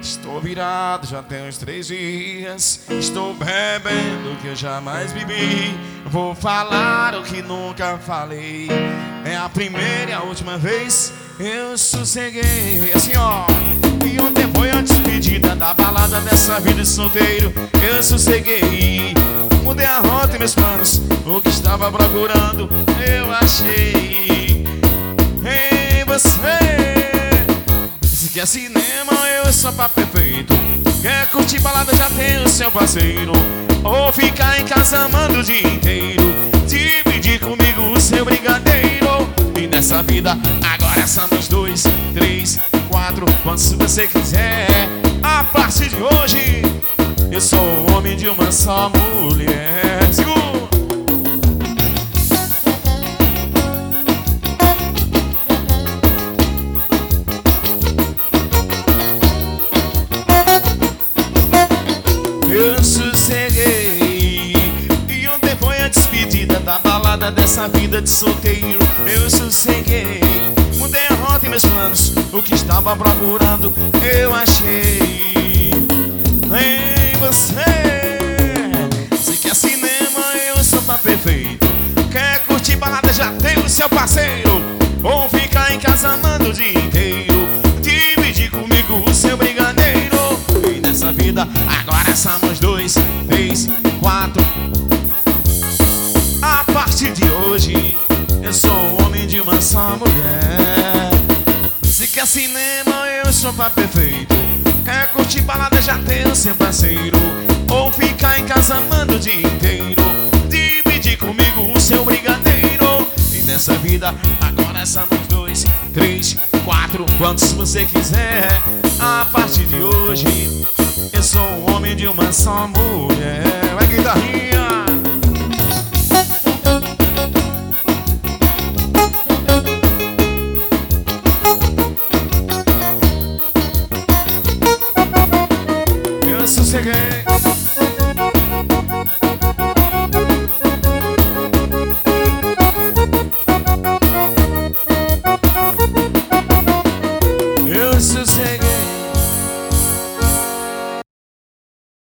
Estou virado, já tem uns 3 dias. Estou bebendo o que eu jamais bebi. Vou falar o que nunca falei. É a primeira e a última vez eu sosseguei. Assim ó. E ontem foi a despedida da balada dessa vida de solteiro. Eu sosseguei. Mudei a rota e meus planos. O que estava procurando eu achei em você. Se quer cinema, eu sou pra perfeito. Quer curtir balada, já tem o seu parceiro. Ou ficar em casa amando o dia inteiro. Dividir comigo o seu brigadeiro. E nessa vida, agora somos 2, 3, 4, quantos você quiser. A partir de hoje, eu sou o homem de uma só mulher. Segura! Eu sosseguei. E ontem foi a despedida da balada dessa vida de solteiro. Eu sosseguei. Mudei a rota e meus planos. O que estava procurando eu achei em você. Se quer cinema, eu sou pra perfeito. Quer curtir balada, já tem o seu parceiro. Ou ficar em casa amando o dia inteiro. Dividir comigo o seu brigadeiro. E nessa vida, agora somos 2, 3, 4. A partir de hoje, eu sou o homem de uma só mulher. Se quer cinema, eu sou pra perfeito. Quer curtir balada, já tem o seu parceiro. Ou ficar em casa amando o dia inteiro. Dividir comigo o seu brigadeiro. E nessa vida, agora somos 2, 3, 4, quantos você quiser. A partir de hoje, eu sou o homem de uma só mulher. Vai, guitarrinha! Eu sosseguei.